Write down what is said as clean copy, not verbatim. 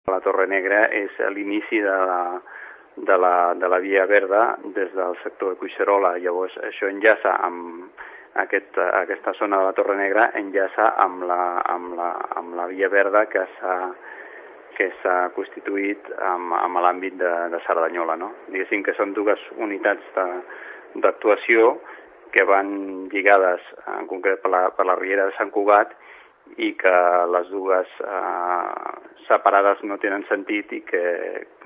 La Torre Negra és l'inici de la Via Verda des del sector de Collserola. Llavors, això enllaça amb aquesta zona de la Torre Negra, enllaça amb la Via Verda que s'ha constituït amb l'àmbit de Cerdanyola, no? Diguéssim que són dues unitats d'actuació que van lligades en concret per la Riera de Sant Cugat i que les dues separades no tenen sentit i que